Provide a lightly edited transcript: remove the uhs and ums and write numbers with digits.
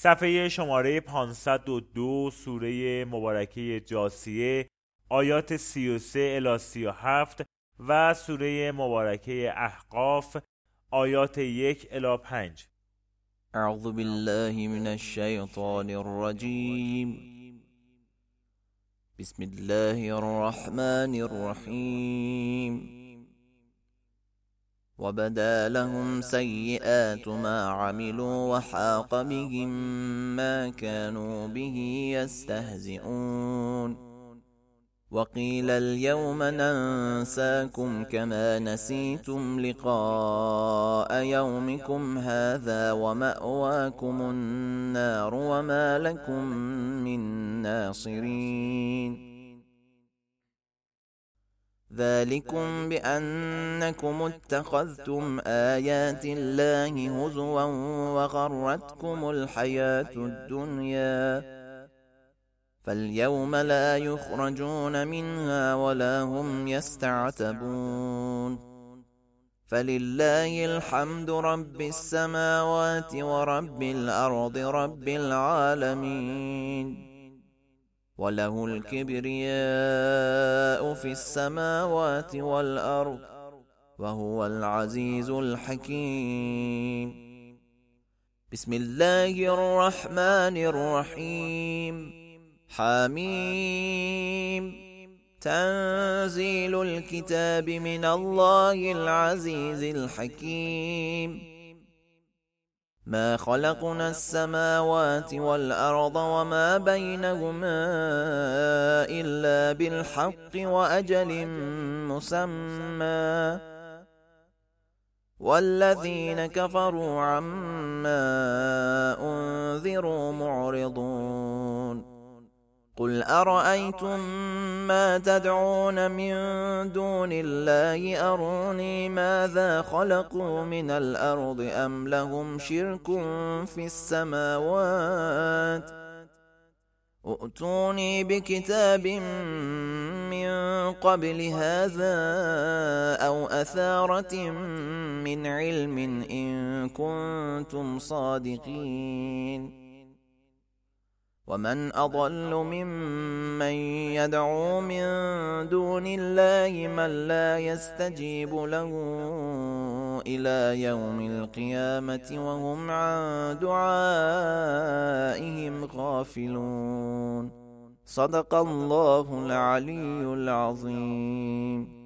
صفحه شماره 502 سوره مبارکه جاثیه آیات 33 الی 37 و سوره مبارکه احقاف آیات 1 الی 5. اعوذ بالله من الشیطان الرجیم. بسم الله الرحمن الرحیم. وبدا لهم سیئات ما عملوا وحاق بهم ما كانوا به يستهزئون. وقيل اليوم ننساكم كما نسيتم لقاء يومكم هذا ومأواكم النار وما لكم من ناصرين. ذلكم بأنكم اتخذتم آيات الله هزوا وغرتكم الحياة الدنيا فاليوم لا يخرجون منها ولا هم يستعتبون. فلله الحمد رب السماوات ورب الأرض رب العالمين. وله الكبرياء في السماوات والأرض وهو العزيز الحكيم. بسم الله الرحمن الرحيم. حميم. تنزيل الكتاب من الله العزيز الحكيم. ما خلقنا السماوات والأرض وما بينهما إلا بالحق وأجل مسمى والذين كفروا عما أنذروا معرضون. قل أرأيتم ما تدعون من دون الله أروني ماذا خلقوا من الأرض أم لهم شرك في السماوات ائتوني بكتاب من قبل هذا أو أثارة من علم إن كنتم صادقين. ومن أضل ممن يدعو من دون الله من لا يستجيب له إلى يوم القيامة وهم عن دعائهم غافلون. صدق الله العلي العظيم.